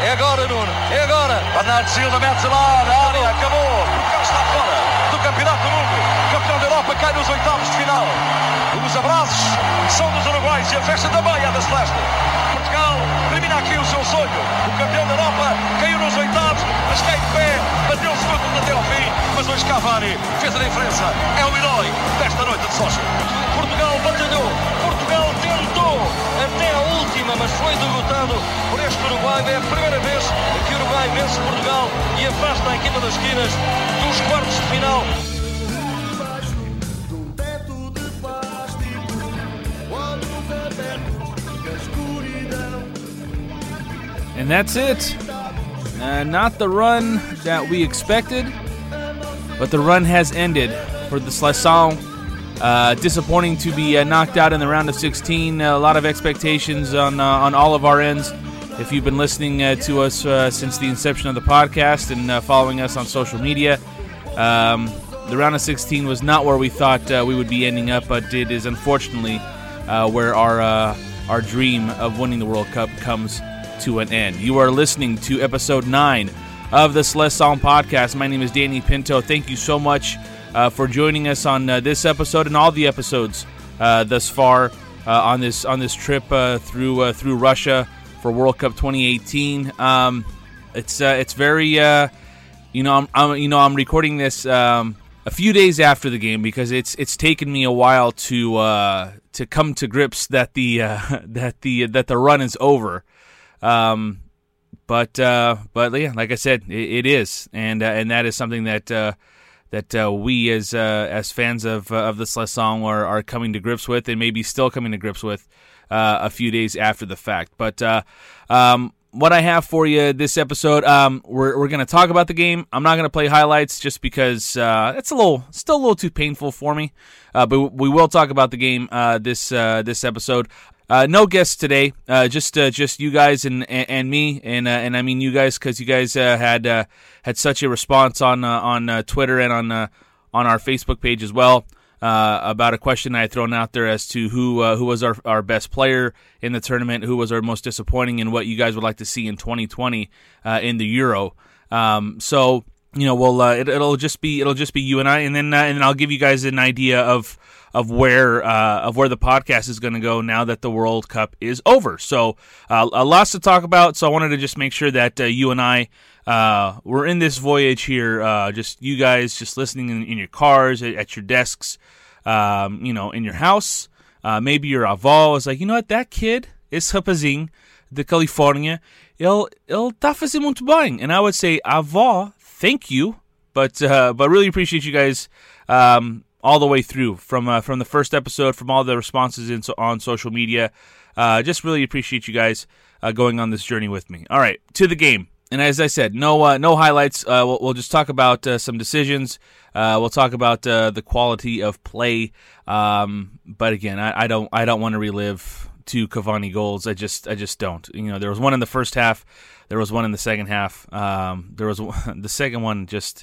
É agora, Nuno. É agora. Bernardo Silva mete-se lá na área. Acabou. Portugal está fora do Campeonato do Mundo. Campeão da Europa cai nos oitavos de final. Os abraços são dos uruguaios e a festa também é da Celeste. Portugal termina aqui o seu sonho. O campeão da Europa caiu nos oitavos, mas cai de pé, bateu o segundo até ao fim. Mas hoje Cavani fez a diferença. É o herói desta noite de Sochi. Portugal batalhou. Portugal tentou até a última, mas foi derrotado por este Uruguai. É a primeira vez que o Uruguai vence Portugal e afasta a equipa das esquinas dos quartos de final. And that's it. Not the run that we expected, but the run has ended for the Seleção. Disappointing to be knocked out in the round of 16. A lot of expectations on all of our ends. If you've been listening to us since the inception of the podcast and following us on social media, the round of 16 was not where we thought we would be ending up, but it is unfortunately where our dream of winning the World Cup comes to an end. You are listening to episode 9 of the Seleção podcast. My name is Danny Pinto. Thank you so much for joining us on this episode and all the episodes thus far on this trip through Russia for World Cup 2018. It's very I'm recording this a few days after the game because it's taken me a while to come to grips that the run is over. But yeah, like I said, it is, and that is something that we as fans of the Seleção are coming to grips with, and maybe still coming to grips with a few days after the fact. But what I have for you this episode, we're going to talk about the game. I'm not going to play highlights just because it's still a little too painful for me. But we will talk about the game this episode. No guests today, just you guys and me, and I mean you guys because you guys had such a response on Twitter and on our Facebook page as well about a question I had thrown out there as to who was our best player in the tournament, who was our most disappointing, and what you guys would like to see in 2020 in the Euro. So we'll it'll just be you and I, and then I'll give you guys an idea of where the podcast is going to go now that the World Cup is over. So lots to talk about. So I wanted to just make sure that you and I we're in this voyage here. Just you guys just listening in your cars, at your desks, in your house. Maybe your avó is like, you know what, that kid, esse rapazinho de Califórnia, ele tá fazendo muito bem. And I would say, avó, thank you, but really appreciate you guys all the way through from the first episode, from all the responses on social media. Just really appreciate you guys going on this journey with me. All right, to the game. And as I said, no highlights. We'll just talk about some decisions. We'll talk about the quality of play. But again, I don't want to relive 2 Cavani goals. I just don't. There was one in the first half. There was one in the second half. There was the second one. Just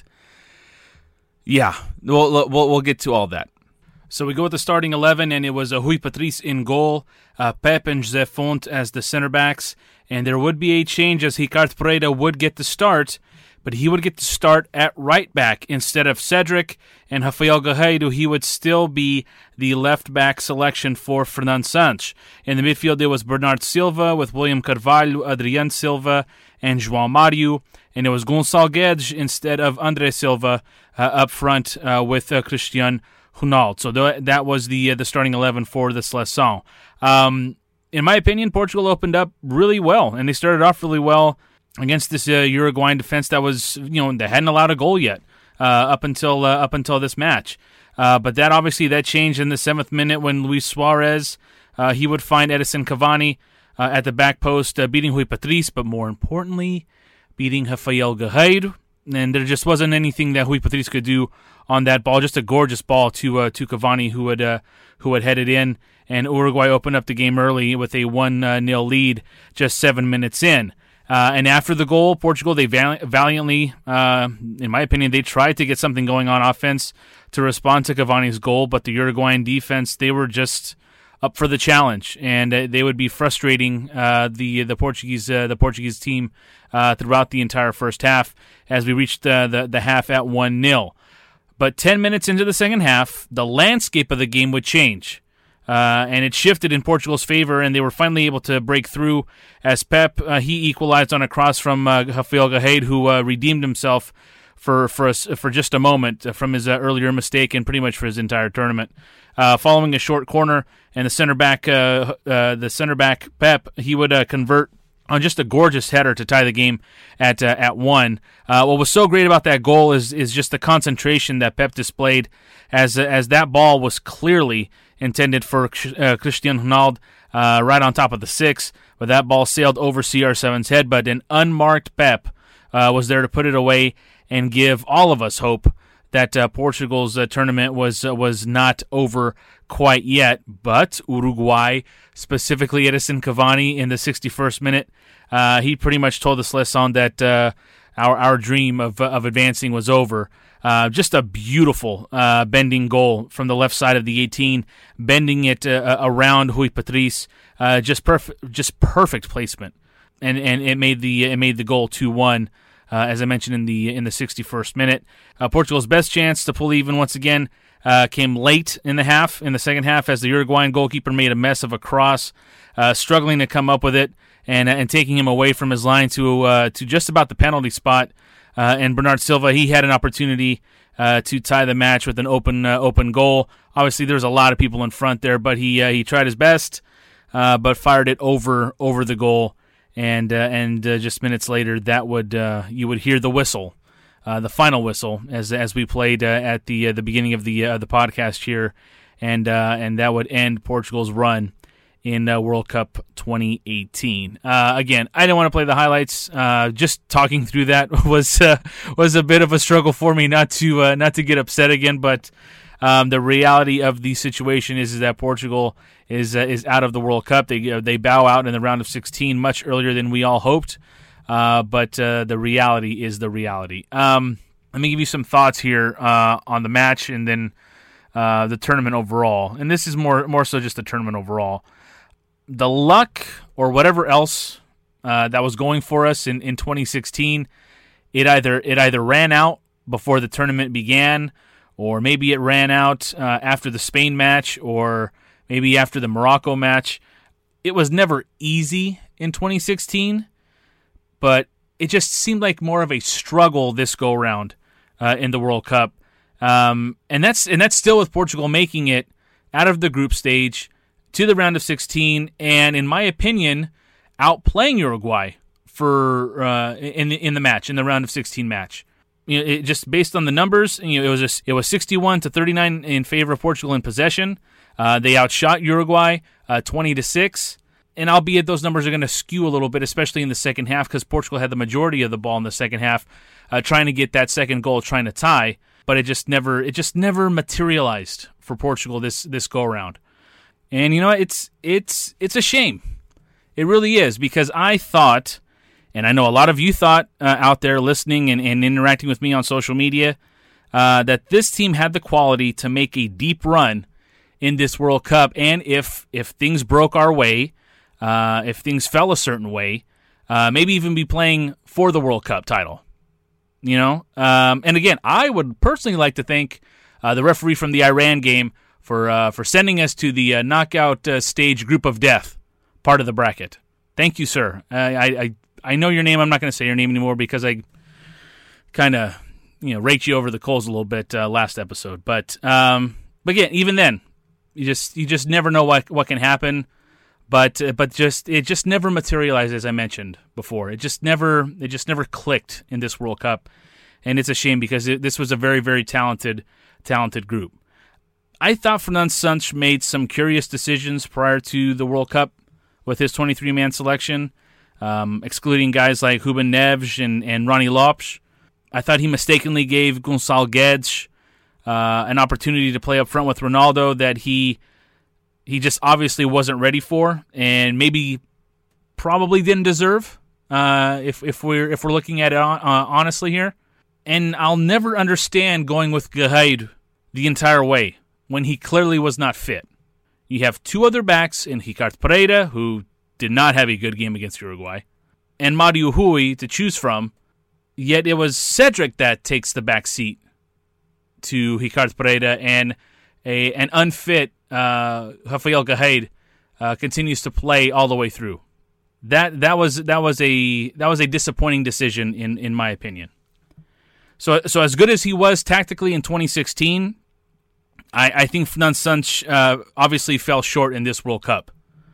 yeah. We'll get to all that. So we go with the starting 11, and it was Rui Patrice in goal, Pep and José Fonte as the center backs, and there would be a change as Ricardo Pereira would get the start, but he would get to start at right back instead of Cedric, and Rafael Guerreiro, he would still be the left back selection for Fernando Santos. In the midfield, there was Bernardo Silva with William Carvalho, Adriano Silva, and João Mário, and it was Gonçalo Guedes instead of André Silva up front with Cristiano Ronaldo. So that was the starting 11 for the Seleção. In my opinion, Portugal opened up really well, and they started off really well against this Uruguayan defense that was, they hadn't allowed a goal yet up until this match. But that changed in the 7th minute when Luis Suarez he would find Edison Cavani at the back post, beating Rui Patrice, but more importantly, beating Rafael Guerreiro. And there just wasn't anything that Rui Patrice could do on that ball. Just a gorgeous ball to Cavani, who would head it in. And Uruguay opened up the game early with a 1-0 lead just 7 minutes in. And after the goal, Portugal, they valiantly, in my opinion, they tried to get something going on offense to respond to Cavani's goal. But the Uruguayan defense, they were just up for the challenge, and they would be frustrating the Portuguese team throughout the entire first half as we reached the half at 1-0. But 10 minutes into the second half, the landscape of the game would change. And it shifted in Portugal's favor, and they were finally able to break through as Pep, he equalized on a cross from Rafael Guerreiro, who redeemed himself for just a moment from his earlier mistake and pretty much for his entire tournament. Following a short corner, and the center back Pep, he would convert on just a gorgeous header to tie the game at 1. What was so great about that goal is just the concentration that Pep displayed as that ball was clearly intended for Cristiano Ronaldo right on top of the 6, but that ball sailed over CR7's head, but an unmarked Pep was there to put it away and give all of us hope that Portugal's tournament was not over quite yet. But Uruguay, specifically Edison Cavani in the 61st minute, he pretty much told the Seleção that our dream of advancing was over. Just a beautiful bending goal from the left side of the 18, bending it around Rui Patrice. Just perfect placement, and it made the goal 2-1. As I mentioned in the 61st minute, Portugal's best chance to pull even once again came late in the second half, as the Uruguayan goalkeeper made a mess of a cross, struggling to come up with it and taking him away from his line to just about the penalty spot. And Bernard Silva, he had an opportunity to tie the match with an open goal. Obviously, there's a lot of people in front there, but he tried his best, but fired it over the goal. And just minutes later, that would you would hear the whistle, the final whistle, as we played at the beginning of the podcast here, and that would end Portugal's run in World Cup 2018. Again, I didn't want to play the highlights. Just talking through that was a bit of a struggle for me not to get upset again. But the reality of the situation is that Portugal is out of the World Cup. They bow out in the round of 16 much earlier than we all hoped. But the reality is the reality. Let me give you some thoughts here on the match and then the tournament overall. And this is more so just the tournament overall. The luck or whatever else that was going for us in 2016, it either ran out before the tournament began, or maybe it ran out after the Spain match, or maybe after the Morocco match. It was never easy in 2016, but it just seemed like more of a struggle this go round in the World Cup, and that's still with Portugal making it out of the group stage to the round of 16, and in my opinion, outplaying Uruguay for in the match, in the round of 16 match. You know, it just based on the numbers, you know, it was 61-39 in favor of Portugal in possession. They outshot Uruguay 20-6, and albeit those numbers are going to skew a little bit, especially in the second half, because Portugal had the majority of the ball in the second half, trying to get that second goal, trying to tie, but it just never materialized for Portugal this go around. And you know, it's a shame. It really is, because I thought, and I know a lot of you thought out there listening and interacting with me on social media, that this team had the quality to make a deep run in this World Cup. And if things broke our way, if things fell a certain way, maybe even be playing for the World Cup title. You know, and again, I would personally like to thank the referee from the Iran game for sending us to the knockout stage group of death, part of the bracket. Thank you, sir. I know your name. I'm not going to say your name anymore because I kind of raked you over the coals a little bit last episode. But again, even then, you just never know what can happen. But it just never materialized, as I mentioned before. It just never clicked in this World Cup, and it's a shame because this was a very, very talented group. I thought Fernando Santos made some curious decisions prior to the World Cup with his 23-man selection, excluding guys like Ruben Neves and Ronnie Lopes. I thought he mistakenly gave Gonçalo Guedes an opportunity to play up front with Ronaldo that he just obviously wasn't ready for, and maybe probably didn't deserve. If we're looking at it honestly here, and I'll never understand going with Guerreiro the entire way when he clearly was not fit. You have two other backs in Ricardo Pereira, who did not have a good game against Uruguay, and Mario Rui to choose from. Yet it was Cedric that takes the back seat to Ricardo Pereira, and an unfit Rafael Guedes continues to play all the way through. That was a disappointing decision in my opinion. So as good as he was tactically in 2016, I think Fernando Santos obviously fell short in this World Cup.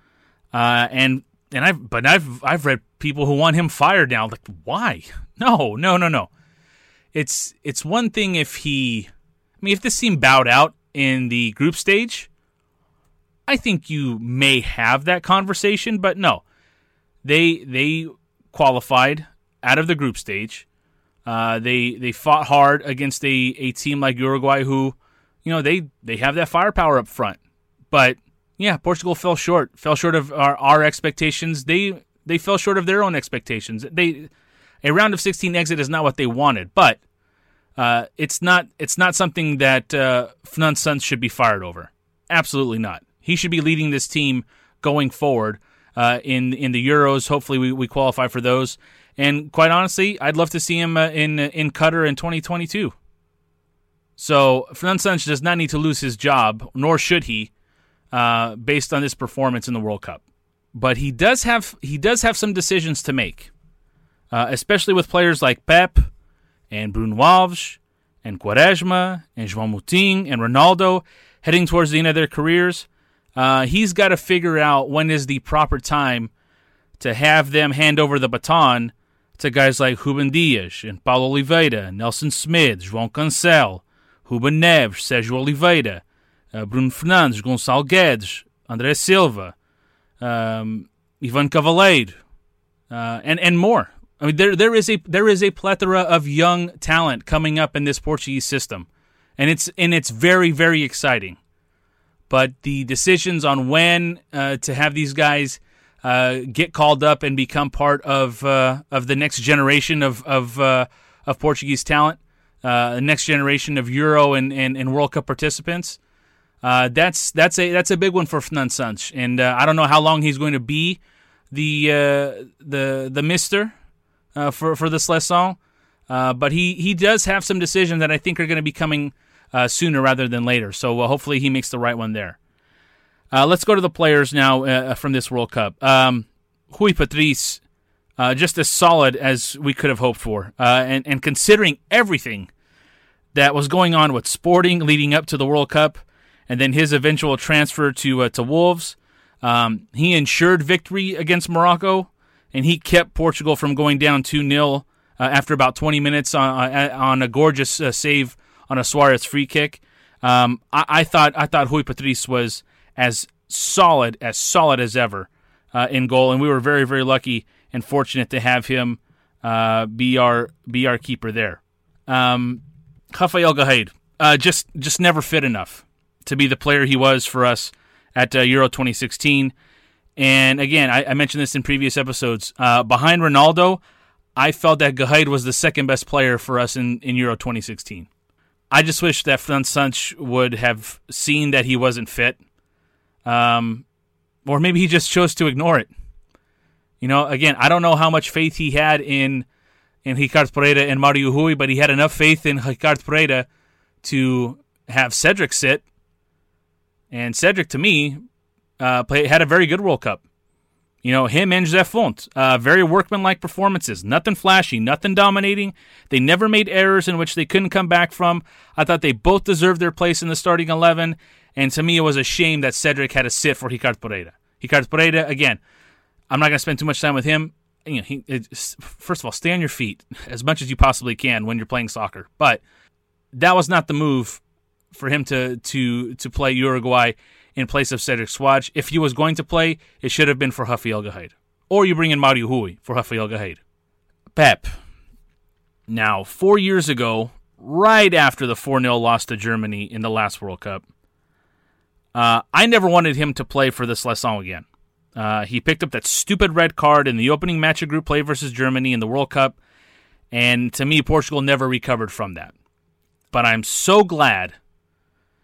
And I've read people who want him fired now. Like, why? No. It's one thing if this team bowed out in the group stage, I think you may have that conversation, but no. They qualified out of the group stage. They fought hard against a team like Uruguay who, they have that firepower up front. But yeah, Portugal fell short of our expectations. They fell short of their own expectations. A round of 16 exit is not what they wanted, but it's not something that Fernando Santos should be fired over. Absolutely not. He should be leading this team going forward in the Euros. Hopefully we qualify for those. And quite honestly, I'd love to see him in Qatar in 2022. So Fernando Santos does not need to lose his job, nor should he, based on this performance in the World Cup. But he does have some decisions to make, especially with players like Pep and Bruno Alves and Quaresma and João Moutinho and Ronaldo heading towards the end of their careers. He's got to figure out when is the proper time to have them hand over the baton to guys like Ruben Dias and Paulo Oliveira, Nelson Smith, João Cancelo, Ruben Neves, Sérgio Oliveira, Bruno Fernandes, Gonçalo Guedes, André Silva, Ivan Cavaleiro, and more. I mean, there is a plethora of young talent coming up in this Portuguese system, and it's very, very exciting. But the decisions on when to have these guys get called up and become part of the next generation of Portuguese talent, the next generation of Euro and World Cup participants, that's a big one for Fernando Santos. And I don't know how long he's going to be the mister for the seleção, but he does have some decisions that I think are going to be coming sooner rather than later. So hopefully he makes the right one there. Let's go to the players now from this World Cup. Rui Patrice, just as solid as we could have hoped for. And considering everything that was going on with Sporting leading up to the World Cup, and then his eventual transfer to Wolves, he ensured victory against Morocco, and he kept Portugal from going down 2-0 after about 20 minutes on a gorgeous save on a Suarez free kick. I thought Rui Patrice was as solid as ever in goal, and we were very, very lucky and fortunate to have him be our keeper there. Rafael Guedes just never fit enough to be the player he was for us at Euro 2016. And again, I mentioned this in previous episodes. Behind Ronaldo, I felt that Guedes was the second best player for us in Euro 2016. I just wish that Fernando Santos would have seen that he wasn't fit. Or maybe he just chose to ignore it. Again, I don't know how much faith he had in Ricardo Pereira and Mario Rui, but he had enough faith in Ricardo Pereira to have Cedric sit. And Cedric, to me, had a very good World Cup. Him and José Fonte, very workmanlike performances. Nothing flashy, nothing dominating. They never made errors in which they couldn't come back from. I thought they both deserved their place in the starting 11. And to me, it was a shame that Cedric had to sit for Ricardo Pereira. Ricardo Pereira, again, I'm not going to spend too much time with him. First of all, stay on your feet as much as you possibly can when you're playing soccer. But that was not the move for him to play Uruguay in place of Cedric Soares. If he was going to play, it should have been for Rafael Guedes. Or you bring in Mario Rui for Rafael Guedes. Pep. Now, 4 years ago, right after the 4-0 loss to Germany in the last World Cup, I never wanted him to play for the Seleção again. He picked up that stupid red card in the opening match of group play versus Germany in the World Cup, and to me, Portugal never recovered from that. But I'm so glad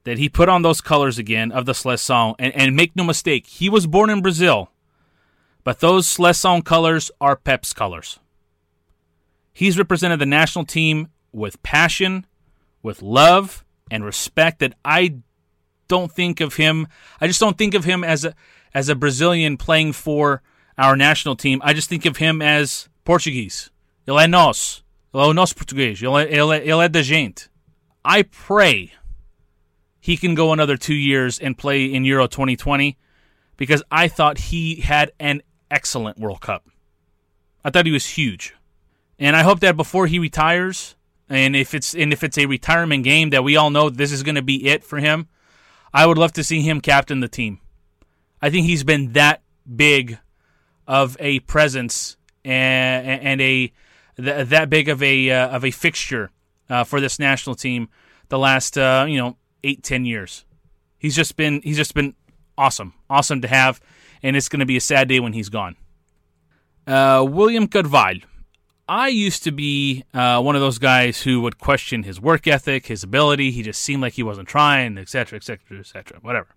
that he put on those colors again of the Seleção. And make no mistake, he was born in Brazil, but those Seleção colors are Pep's colors. He's represented the national team with passion, with love, and respect that I don't think of him. I just don't think of him as a Brazilian playing for our national team. I just think of him as Portuguese. Ele é nosso. Ele é o nosso português. Ele é da gente. I pray he can go another 2 years and play in Euro 2020 because I thought he had an excellent World Cup. I thought he was huge. And I hope that before he retires, and if it's a retirement game that we all know this is going to be it for him, I would love to see him captain the team. I think he's been that big of a presence and that big of a fixture for this national team the last 8-10 years. He's just been awesome to have, and it's going to be a sad day when he's gone. William Carvalho. I used to be one of those guys who would question his work ethic, his ability. He just seemed like he wasn't trying, etc., etc., etc., whatever.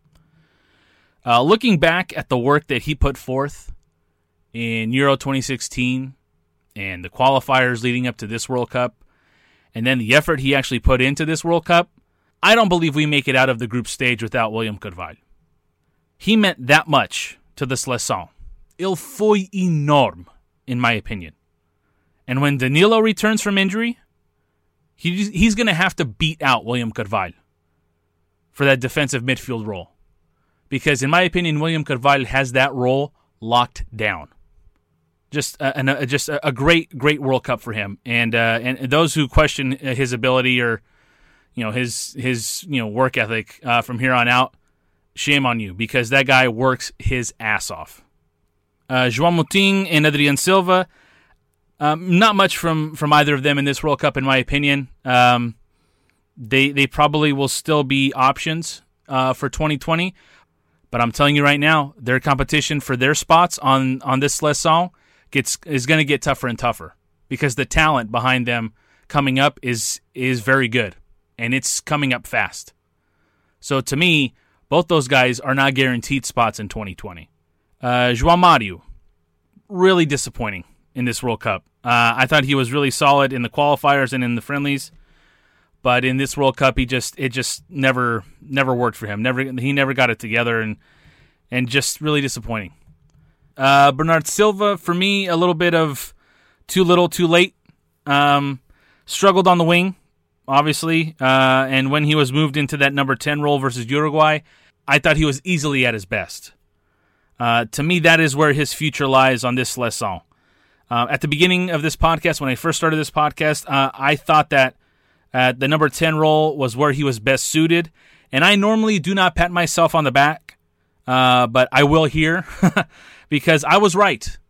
Looking back at the work that he put forth in Euro 2016 and the qualifiers leading up to this World Cup, and then the effort he actually put into this World Cup, I don't believe we make it out of the group stage without William Carvalho. He meant that much to the Seleção. Il foi enorme, in my opinion. And when Danilo returns from injury, he's going to have to beat out William Carvalho for that defensive midfield role. Because in my opinion, William Carvalho has that role locked down. Just a great World Cup for him. And those who question his ability or his work ethic from here on out, shame on you, because that guy works his ass off. João Moutinho and Adrian Silva. Not much from either of them in this World Cup, in my opinion. They probably will still be options for 2020, but I'm telling you right now, their competition for their spots on this Seleção is going to get tougher and tougher because the talent behind them coming up is very good, and it's coming up fast. So to me, both those guys are not guaranteed spots in 2020. João Mario, really disappointing in this World Cup. I thought he was really solid in the qualifiers and in the friendlies, but in this World Cup, it just never worked for him. He never got it together, and just really disappointing. Bernardo Silva, for me, a little bit of too little, too late. Struggled on the wing, obviously, and when he was moved into that number 10 role versus Uruguay, I thought he was easily at his best. To me, that is where his future lies on this Seleção. At the beginning of this podcast, when I first started this podcast, I thought that the number 10 role was where he was best suited. And I normally do not pat myself on the back, but I will here because I was right.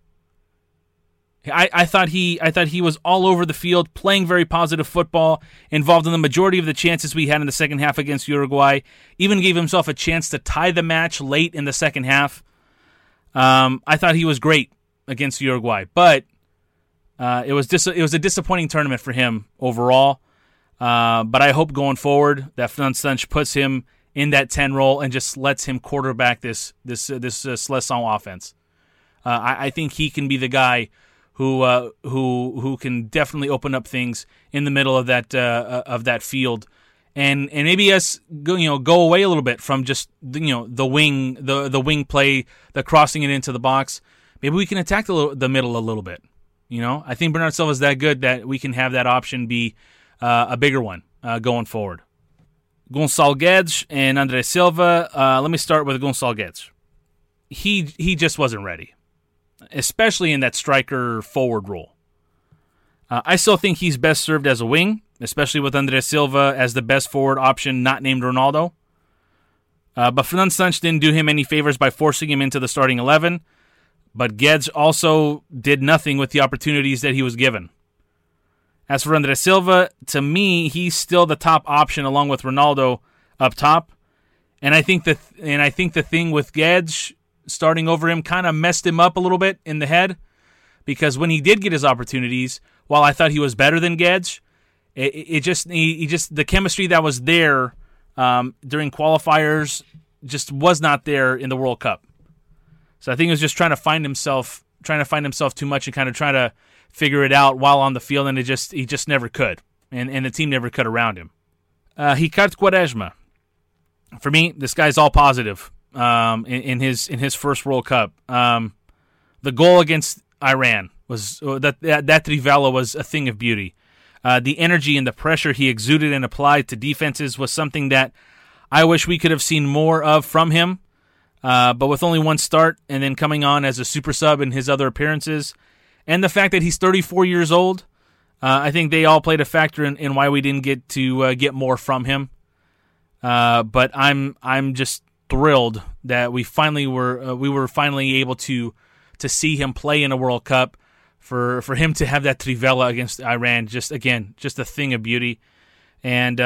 I thought he was all over the field, playing very positive football, involved in the majority of the chances we had in the second half against Uruguay, even gave himself a chance to tie the match late in the second half. I thought he was great against Uruguay, but it was a disappointing tournament for him overall. But I hope going forward that Fernando Santos puts him in that 10 role and just lets him quarterback this Seleção offense. I think he can be the guy who can definitely open up things in the middle of that field, and maybe go away a little bit from just the wing play, the crossing it into the box. Maybe we can attack the middle a little bit. I think Bernardo Silva is that good that we can have that option be a bigger one going forward. Gonçalo Guedes and André Silva. Let me start with Gonçalo Guedes. He just wasn't ready, especially in that striker forward role. I still think he's best served as a wing, especially with André Silva as the best forward option, not named Ronaldo. But Fernando Santos didn't do him any favors by forcing him into the starting 11. But Guedes also did nothing with the opportunities that he was given. As for André Silva, to me, he's still the top option along with Ronaldo up top. And I think the thing with Guedes starting over him kind of messed him up a little bit in the head, because when he did get his opportunities, while I thought he was better than Guedes, the chemistry that was there during qualifiers just was not there in the World Cup. So I think he was just trying to find himself too much and kind of trying to figure it out while on the field, and he just never could, and the team never could around him. Ricardo Quaresma, for me, this guy's all positive in his first World Cup. The goal against Iran was that Trivela was a thing of beauty. The energy and the pressure he exuded and applied to defenses was something that I wish we could have seen more of from him. But with only one start and then coming on as a super sub in his other appearances, and the fact that he's 34 years old, I think they all played a factor in why we didn't get to get more from him. But I'm just thrilled that we were finally able to see him play in a World Cup. For him to have that Trivela against Iran, just a thing of beauty. And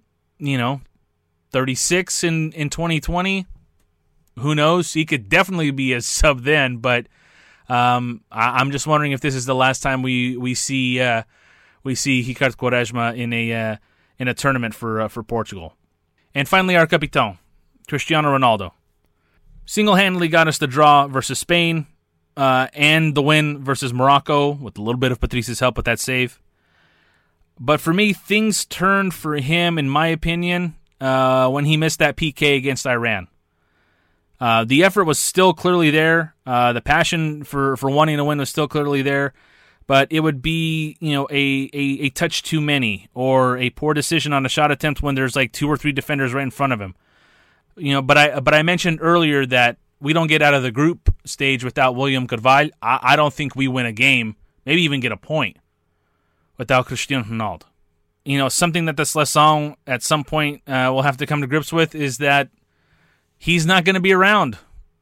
36 in 2020. Who knows? He could definitely be a sub then, but I'm just wondering if this is the last time we see Ricardo Quaresma in a tournament for Portugal. And finally, our capitão, Cristiano Ronaldo, single-handedly got us the draw versus Spain and the win versus Morocco with a little bit of Patrice's help with that save. But for me, things turned for him, in my opinion, when he missed that PK against Iran. The effort was still clearly there. The passion for wanting to win was still clearly there, but it would be a touch too many or a poor decision on a shot attempt when there's like 2 or 3 defenders right in front of him. But I mentioned earlier that we don't get out of the group stage without William Carvalho. I don't think we win a game, maybe even get a point, without Cristiano Ronaldo. Something that the Seleção at some point will have to come to grips with is that he's not going to be around.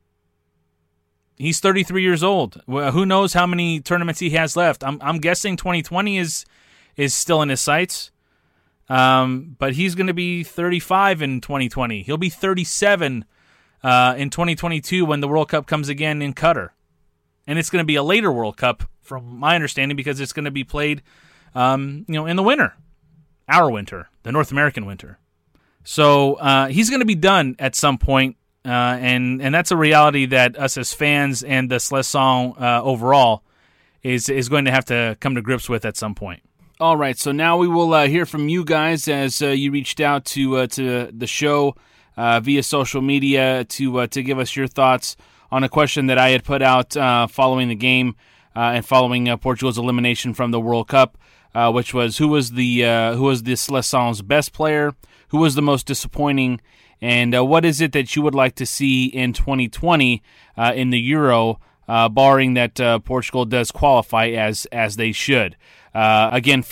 He's 33 years old. Who knows how many tournaments he has left? I'm guessing 2020 is still in his sights. But he's going to be 35 in 2020. He'll be 37 in 2022 when the World Cup comes again in Qatar. And it's going to be a later World Cup, from my understanding, because it's going to be played in the winter. Our winter, the North American winter. So he's going to be done at some point, and that's a reality that us as fans and the Seleção overall is going to have to come to grips with at some point. All right, so now we will hear from you guys as you reached out to the show via social media to give us your thoughts on a question that I had put out following the game and following Portugal's elimination from the World Cup, which was who was the Seleção's best player, who was the most disappointing, and what is it that you would like to see in 2020 in the Euro, barring that Portugal does qualify as they should. Again,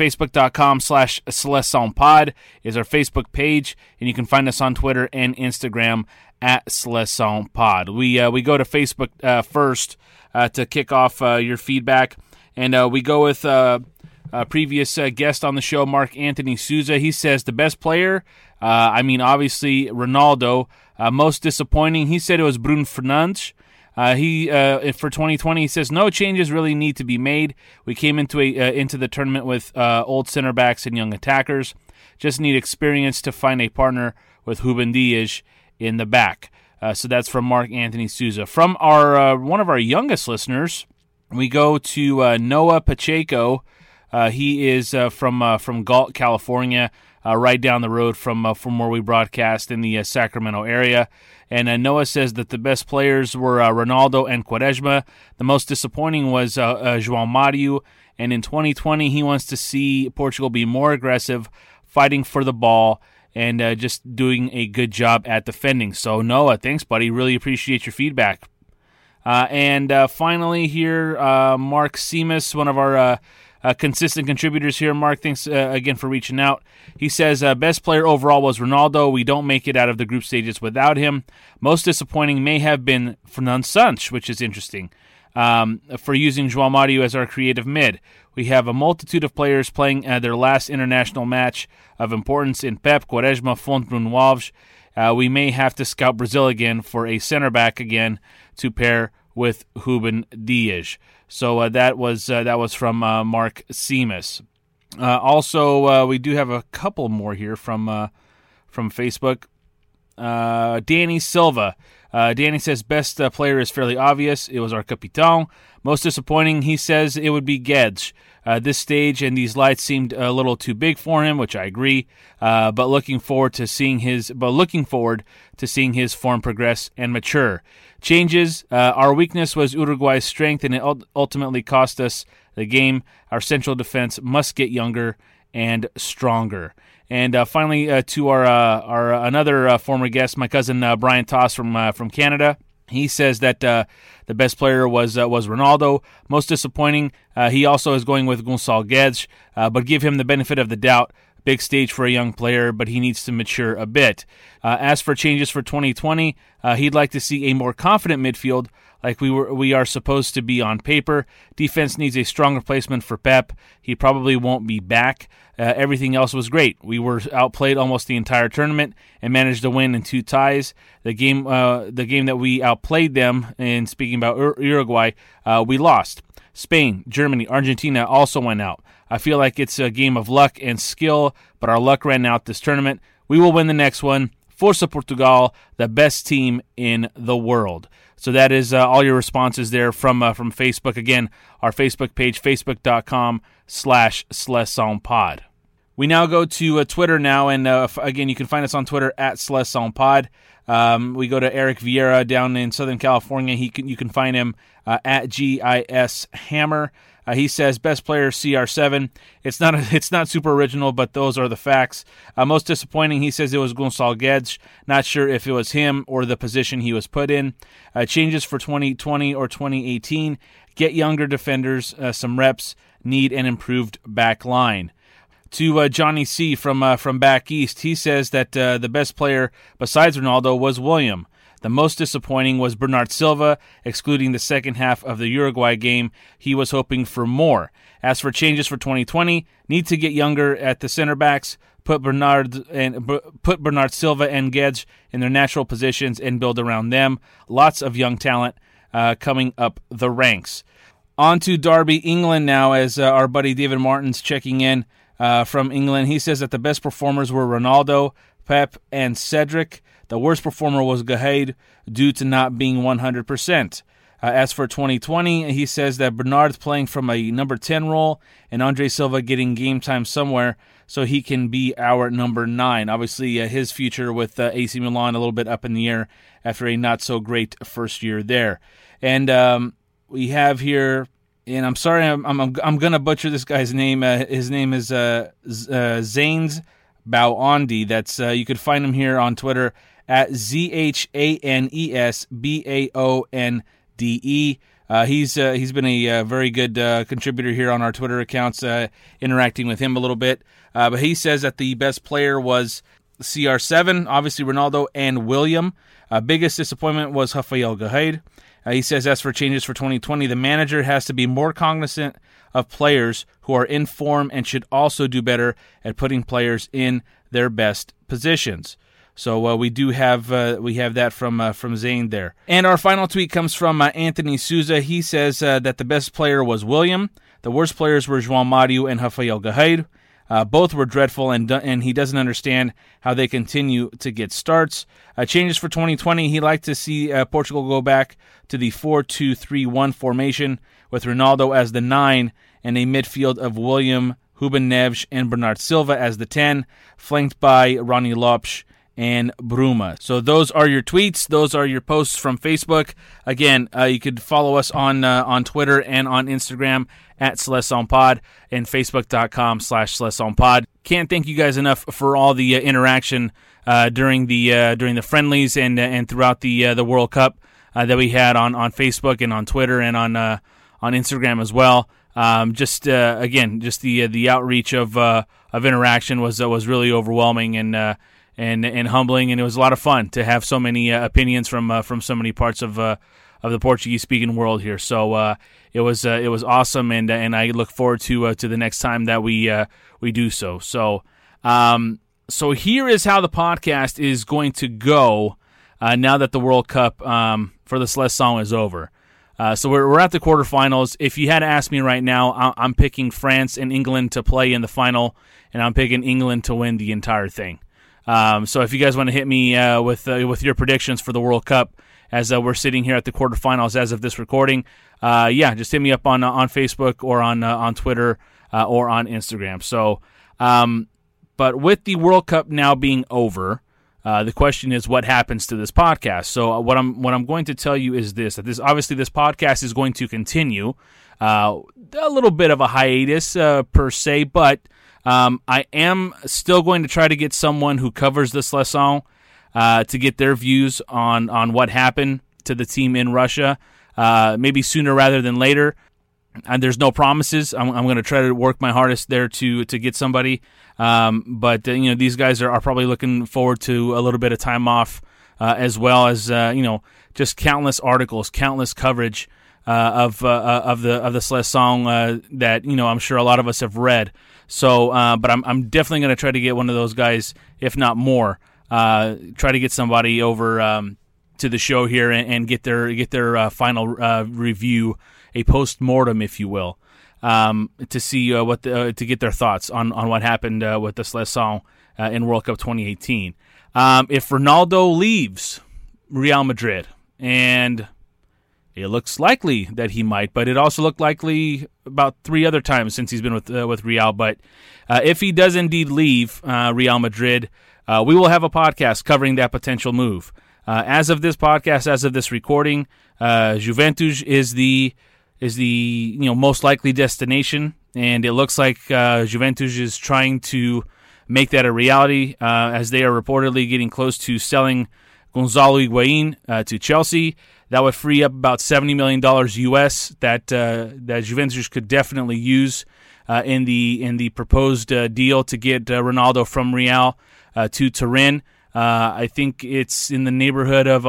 facebook.com/SeleçãoPod is our Facebook page, and you can find us on Twitter and Instagram at SeleçãoPod. We go to Facebook first to kick off your feedback, and we go with a previous guest on the show, Mark Anthony Souza. He says the best player, obviously Ronaldo. Most disappointing, he said it was Bruno Fernandes. For 2020, he says no changes really need to be made. We came into the tournament with old center backs and young attackers. Just need experience to find a partner with Ruben Dias in the back. So that's from Mark Anthony Souza. From our one of our youngest listeners, we go to Noah Pacheco. He is from Galt, California, right down the road from where we broadcast in the Sacramento area. And Noah says that the best players were Ronaldo and Quaresma. The most disappointing was João Mario. And in 2020, he wants to see Portugal be more aggressive, fighting for the ball, and just doing a good job at defending. So, Noah, thanks, buddy. Really appreciate your feedback. And finally here, Mark Seamus, one of our consistent contributors here. Mark, thanks again for reaching out. He says, best player overall was Ronaldo. We don't make it out of the group stages without him. Most disappointing may have been Fernando Santos, which is interesting, for using João Mario as our creative mid. We have a multitude of players playing their last international match of importance in Pep, Quaresma, Fonte, Bruno Alves. We may have to scout Brazil again for a center back again to pair with Ruben Dias. So that was from Mark Seamus. Also, we do have a couple more here from Facebook. Danny Silva. Danny says best player is fairly obvious. It was our Capitão. Most disappointing, he says it would be Guedes. This stage and these lights seemed a little too big for him, which I agree. But looking forward to seeing his form progress and mature. Changes. Our weakness was Uruguay's strength, and it ultimately cost us the game. Our central defense must get younger and stronger. And finally, to our another former guest, my cousin Brian Toss from Canada. He says that the best player was Ronaldo. Most disappointing, he also is going with Gonçalo Guedes, but give him the benefit of the doubt. Big stage for a young player, but he needs to mature a bit. As for changes for 2020, he'd like to see a more confident midfield, like we are supposed to be on paper. Defense needs a strong replacement for Pep. He probably won't be back. Everything else was great. We were outplayed almost the entire tournament and managed to win in 2 ties. The game that we outplayed them, and speaking about Uruguay, we lost. Spain, Germany, Argentina also went out. I feel like it's a game of luck and skill, but our luck ran out this tournament. We will win the next one. Força Portugal, the best team in the world. So that is all your responses there from Facebook. Again, our Facebook page, facebook.com/SlesongPod. We now go to Twitter now, and again, you can find us on Twitter at SlesongPod. We go to Eric Vieira down in Southern California. You can find him at GISHammer. He says best player CR7. It's not super original, but those are the facts. Most disappointing, he says it was Gonçalo Guedes. Not sure if it was him or the position he was put in. Changes for 2020 or 2018. Get younger defenders some reps. Need an improved back line. To Johnny C. from back east, he says that the best player besides Ronaldo was William. The most disappointing was Bernard Silva, excluding the second half of the Uruguay game. He was hoping for more. As for changes for 2020, need to get younger at the center backs, put Bernard Silva and Guedes in their natural positions and build around them. Lots of young talent coming up the ranks. On to Derby, England now, as our buddy David Martin's checking in from England. He says that the best performers were Ronaldo, Pep, and Cedric. The worst performer was Guedes due to not being 100%. As for 2020, he says that Bernard's playing from a number 10 role and Andre Silva getting game time somewhere so he can be our number 9. Obviously, his future with AC Milan a little bit up in the air after a not-so-great first year there. And we have here, and I'm sorry, I'm going to butcher this guy's name. His name is Zanes Bauandi. That's you could find him here on Twitter at ZHANESBAONDE. He's been a very good contributor here on our Twitter accounts, interacting with him a little bit. But he says that the best player was CR7, obviously Ronaldo, and William. Biggest disappointment was Rafael Guedes. He says, as for changes for 2020, the manager has to be more cognizant of players who are in form and should also do better at putting players in their best positions. So we have that from Zane there. And our final tweet comes from Anthony Souza. He says that the best player was William. The worst players were João Mario and Rafael Guedes. Both were dreadful, and he doesn't understand how they continue to get starts. Changes for 2020, he'd like to see Portugal go back to the 4-2-3-1 formation with Ronaldo as the 9 and a midfield of William, Ruben Neves, and Bernard Silva as the 10, flanked by Ronnie Lopes and Bruma. So those are your tweets. Those are your posts from Facebook. Again, you could follow us on Twitter and on Instagram at SlesongPod and Facebook.com/SlesongPod. Can't thank you guys enough for all the interaction during the friendlies and throughout the World Cup that we had on Facebook and on Twitter and on Instagram as well. Just the outreach of interaction was really overwhelming and humbling, and it was a lot of fun to have so many opinions from so many parts of the Portuguese-speaking world here. So it was awesome, and I look forward to the next time that we do so. So here is how the podcast is going to go now that the World Cup for the Sles Song is over. So we're at the quarterfinals. If you had to ask me right now, I'm picking France and England to play in the final, and I'm picking England to win the entire thing. So if you guys want to hit me with your predictions for the World Cup as we're sitting here at the quarterfinals as of this recording, just hit me up on Facebook or on Twitter or on Instagram. So, but with the World Cup now being over, the question is what happens to this podcast. So what I'm going to tell you is this: that this podcast is going to continue. A little bit of a hiatus per se, but I am still going to try to get someone who covers this lesson to get their views on what happened to the team in Russia, maybe sooner rather than later. And there's no promises. I'm going to try to work my hardest there to get somebody. But these guys are probably looking forward to a little bit of time off, as well as just countless articles, countless coverage of the seleção that I'm sure a lot of us have read. So, but I'm definitely going to try to get one of those guys, if not more. Try to get somebody over to the show here and get their final review, a post-mortem, if you will, to see to get their thoughts on what happened with the seleção in World Cup 2018. If Ronaldo leaves Real Madrid, and it looks likely that he might, but it also looked likely about 3 other times since he's been with Real. But if he does indeed leave Real Madrid, we will have a podcast covering that potential move. As of this podcast, as of this recording, Juventus is the most likely destination, and it looks like Juventus is trying to make that a reality, as they are reportedly getting close to selling Gonzalo Higuain to Chelsea. That would free up about $70 million US that Juventus could definitely use in the proposed deal to get Ronaldo from Real to Turin. I think it's in the neighborhood of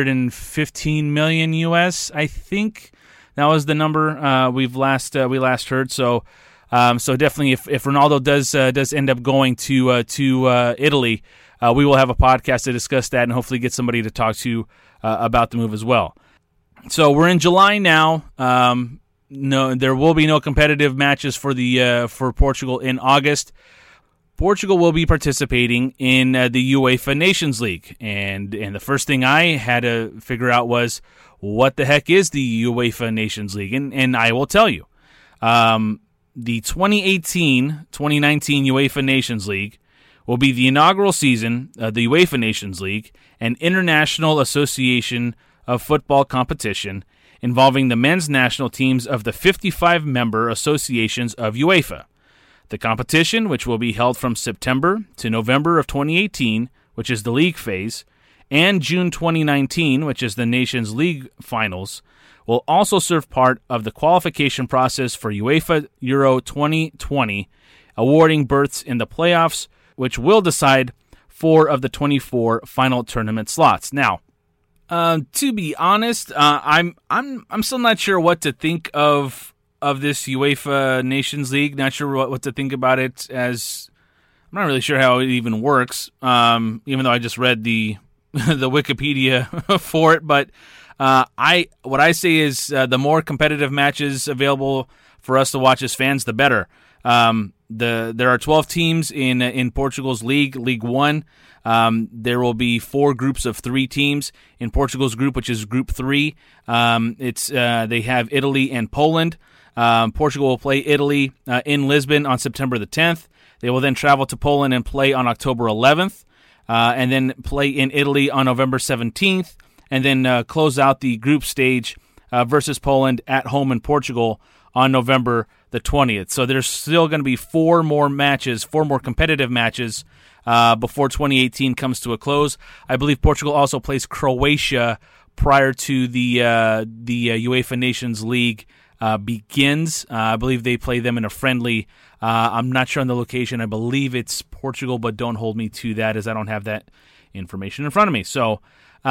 115 million US. I think that was the number we last heard. So definitely, if Ronaldo does end up going to Italy, we will have a podcast to discuss that and hopefully get somebody to talk to about the move as well. So we're in July now. No, there will be no competitive matches for Portugal in August. Portugal will be participating in the UEFA Nations League, and the first thing I had to figure out was, what the heck is the UEFA Nations League? And I will tell you, the 2018-2019 UEFA Nations League will be the inaugural season of the UEFA Nations League, an international association of football competition involving the men's national teams of the 55 member associations of UEFA. The competition, which will be held from September to November of 2018, which is the league phase, and June 2019, which is the Nations League finals, will also serve part of the qualification process for UEFA Euro 2020, awarding berths in the playoffs, which will decide 4 of the 24 final tournament slots. Now, to be honest, I'm still not sure what to think of this UEFA Nations League. Not sure what to think about it, as I'm not really sure how it even works. Even though I just read the Wikipedia for it, but what I say is the more competitive matches available for us to watch as fans, the better. There are 12 teams in Portugal's league, League One. There will be 4 groups of 3 teams in Portugal's group, which is Group 3. They have Italy and Poland. Portugal will play Italy in Lisbon on September the 10th. They will then travel to Poland and play on October 11th, and then play in Italy on November 17th, and then close out the group stage versus Poland at home in Portugal on November the 20th. So there's still going to be 4 more competitive matches before 2018 comes to a close. I believe Portugal also plays Croatia prior to the UEFA Nations League begins. I believe they play them in a friendly. I'm not sure on the location. I believe it's Portugal, but don't hold me to that, as I don't have that information in front of me. So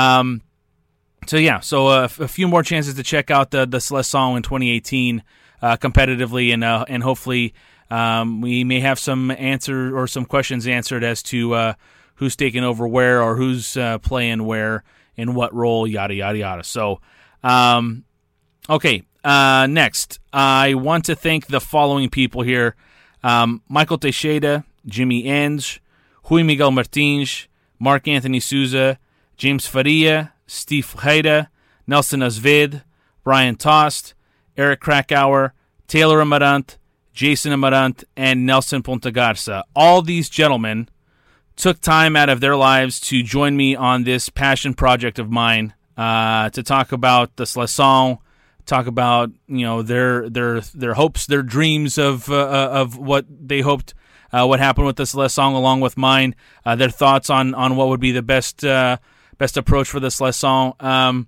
a few more chances to check out the Seleção in 2018 competitively, and hopefully we may have some answer or some questions answered as to who's taking over where, or who's playing where in what role, yada yada yada. So, okay. Next, I want to thank the following people here: Michael Teixeira, Jimmy Enge, Rui Miguel Martins, Mark Anthony Souza, James Faria, Steve Ferreira, Nelson Azevedo, Brian Tost, Eric Krakauer, Taylor Amarant, Jason Amarant, and Nelson Pontagarza. All these gentlemen took time out of their lives to join me on this passion project of mine, to talk about the Slasson, talk about their hopes, their dreams of what they hoped what happened with the Slasson along with mine, their thoughts on what would be the best approach for the Slasson.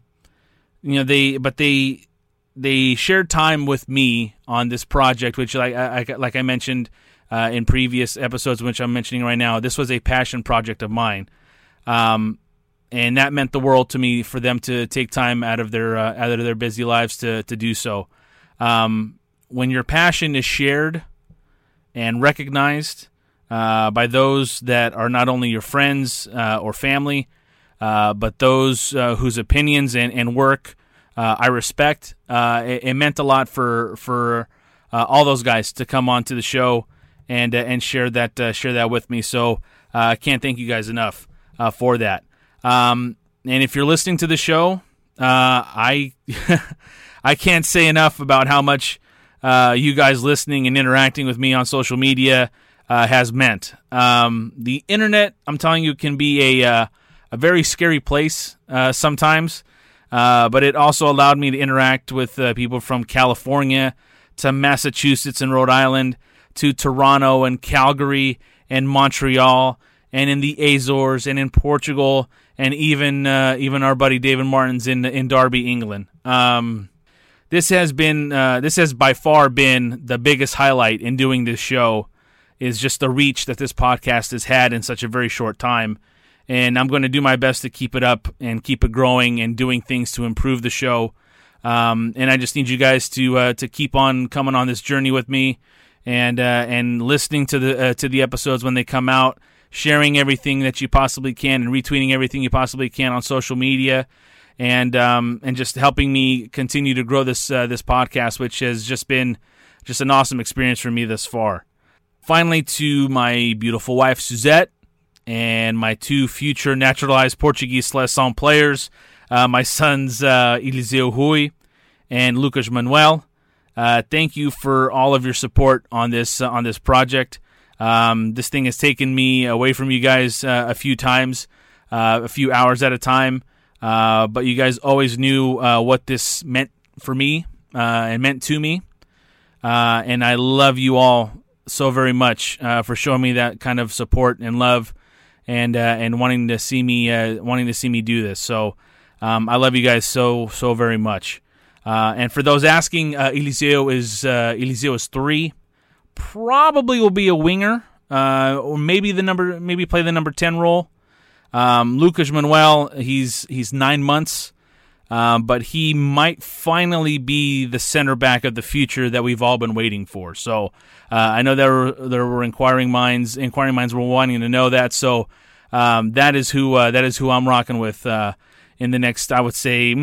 They shared time with me on this project, which like I mentioned in previous episodes, which I'm mentioning right now. This was a passion project of mine, and that meant the world to me for them to take time out of their busy lives to do so. When your passion is shared and recognized by those that are not only your friends or family, but those whose opinions and work I respect. It meant a lot for all those guys to come on to the show and share that with me. So I can't thank you guys enough for that. And if you're listening to the show, I I can't say enough about how much you guys listening and interacting with me on social media has meant. The internet, I'm telling you, can be a very scary place sometimes. But it also allowed me to interact with people from California to Massachusetts and Rhode Island to Toronto and Calgary and Montreal and in the Azores and in Portugal and even our buddy David Martins in Derby, England. This has by far been the biggest highlight in doing this show, is just the reach that this podcast has had in such a very short time. And I'm going to do my best to keep it up and keep it growing and doing things to improve the show. And I just need you guys to keep on coming on this journey with me, and listening to the episodes when they come out, sharing everything that you possibly can, and retweeting everything you possibly can on social media, and just helping me continue to grow this podcast, which has just been just an awesome experience for me thus far. Finally, to my beautiful wife Suzette, and my two future naturalized Portuguese Seleção players, my sons Eliseu Rui and Lucas Manuel. Thank you for all of your support on this project. This thing has taken me away from you guys a few times, a few hours at a time, but you guys always knew what this meant for me and meant to me, and I love you all so very much for showing me that kind of support and love. And wanting to see me do this. So I love you guys so very much. And for those asking, Eliseu is 3. Probably will be a winger, or maybe play the number 10 role. Lucas Manuel, he's 9 months, but he might finally be the center back of the future that we've all been waiting for. So I know there were inquiring minds were wanting to know that. So that is who I'm rocking with in the next, I would say,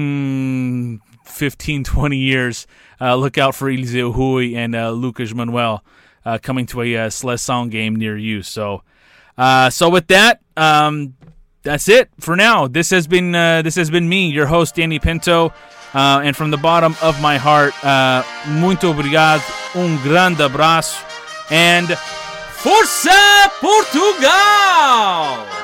15, 20 years. Look out for Eliseu Rui and Lucas Manuel coming to a Seleção game near you. So with that, that's it for now. This has been me, your host, Danny Pinto, and from the bottom of my heart, muito obrigado, grande abraço, and Força Portugal!